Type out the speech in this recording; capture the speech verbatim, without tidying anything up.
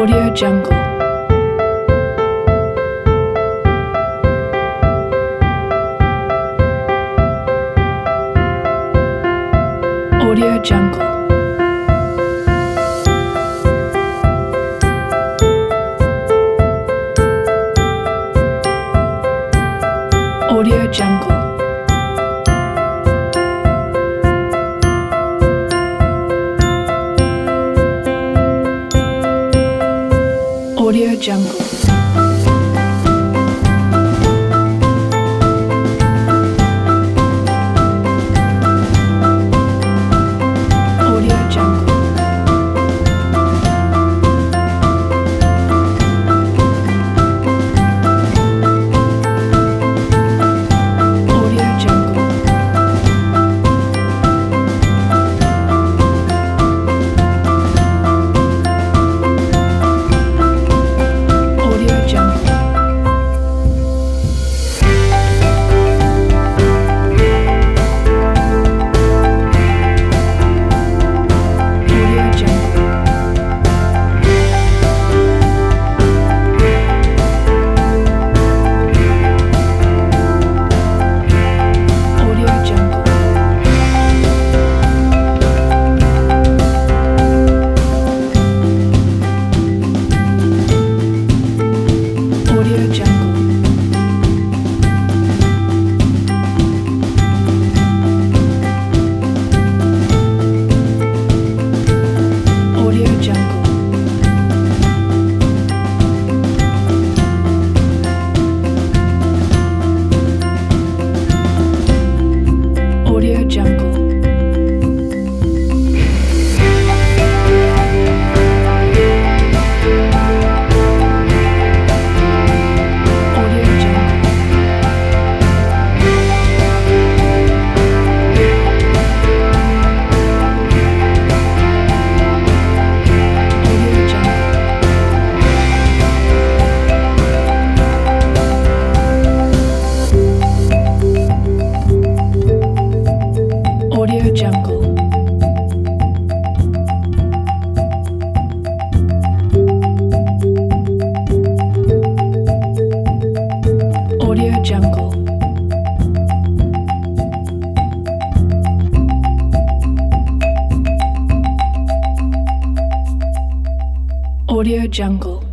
Audio Jungle. Audio Jungle. Audio Jungle. Audio Jungle. Audio Jungle. Audio Jungle. Audio Jungle. Audio Jungle. Audio Jungle. Audio Jungle. Audio Jungle. Audio Jungle. Audio Jungle. Audio Jungle. Audio Jungle. Audio Jungle. Audio Jungle.